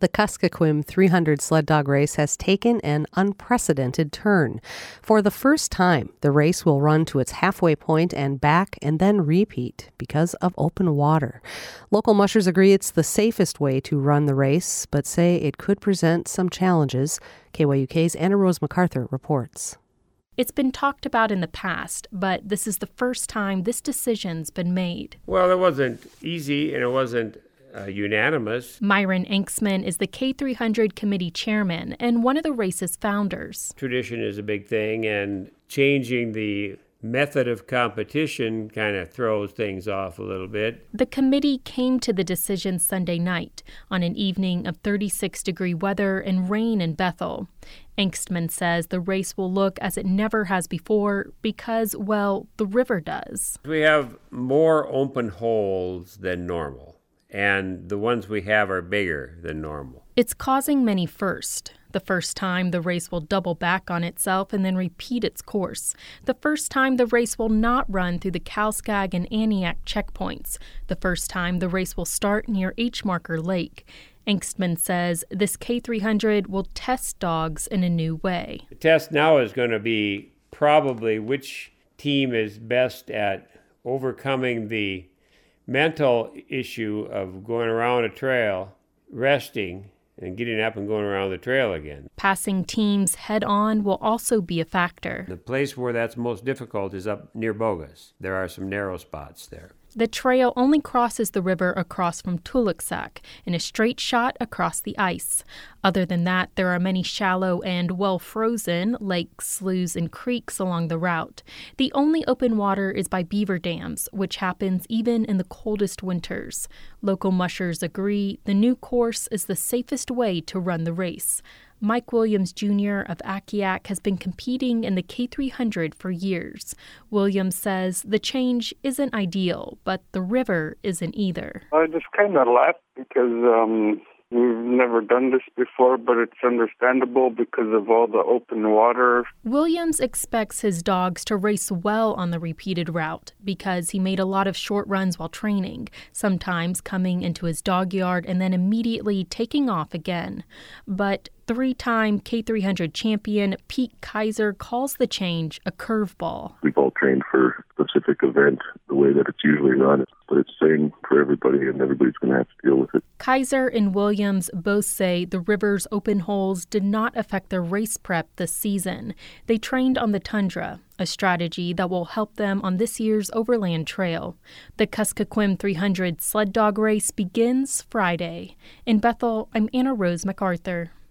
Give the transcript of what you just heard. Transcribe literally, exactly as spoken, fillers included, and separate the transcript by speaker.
Speaker 1: The Kuskokwim three hundred sled dog race has taken an unprecedented turn. For the first time, the race will run to its halfway point and back and then repeat because of open water. Local mushers agree it's the safest way to run the race, but say it could present some challenges. K Y U K's Anna Rose MacArthur reports.
Speaker 2: It's been talked about in the past, but this is the first time this decision's been made.
Speaker 3: Well, it wasn't easy and it wasn't Uh, unanimous.
Speaker 2: Myron Enksman is the K three hundred committee chairman and one of the race's founders.
Speaker 3: Tradition is a big thing, and changing the method of competition kind of throws things off a little bit.
Speaker 2: The committee came to the decision Sunday night on an evening of thirty-six degree weather and rain in Bethel. Enksman says the race will look as it never has before because, well, the river does.
Speaker 3: We have more open holes than normal, and the ones we have are bigger than normal.
Speaker 2: It's causing many firsts. The first time the race will double back on itself and then repeat its course. The first time the race will not run through the Kalskag and Aniak checkpoints. The first time the race will start near H. Marker Lake. Enksman says this K three hundred will test dogs in a new way.
Speaker 3: The test now is going to be probably which team is best at overcoming the mental issue of going around a trail, resting, and getting up and going around the trail again.
Speaker 2: Passing teams head-on will also be a factor.
Speaker 3: The place where that's most difficult is up near Bogus. There are some narrow spots there.
Speaker 2: The trail only crosses the river across from Tuluksak in a straight shot across the ice. Other than that, there are many shallow and well-frozen lakes, sloughs, and creeks along the route. The only open water is by beaver dams, which happens even in the coldest winters. Local mushers agree the new course is the safest way to run the race. Mike Williams, Junior of Akiak has been competing in the K three hundred for years. Williams says the change isn't ideal, but the river isn't either.
Speaker 4: I just kind of laughed because um, we've never done this before, but it's understandable because of all the open water.
Speaker 2: Williams expects his dogs to race well on the repeated route because he made a lot of short runs while training, sometimes coming into his dog yard and then immediately taking off again. But three-time K three hundred champion Pete Kaiser calls the change a curveball.
Speaker 5: We've all trained for a specific event the way that it's usually run, but it's the same for everybody, and everybody's going to have to deal with it.
Speaker 2: Kaiser and Williams both say the river's open holes did not affect their race prep this season. They trained on the tundra, a strategy that will help them on this year's Overland Trail. The Kuskokwim three hundred sled dog race begins Friday. In Bethel, I'm Anna Rose MacArthur.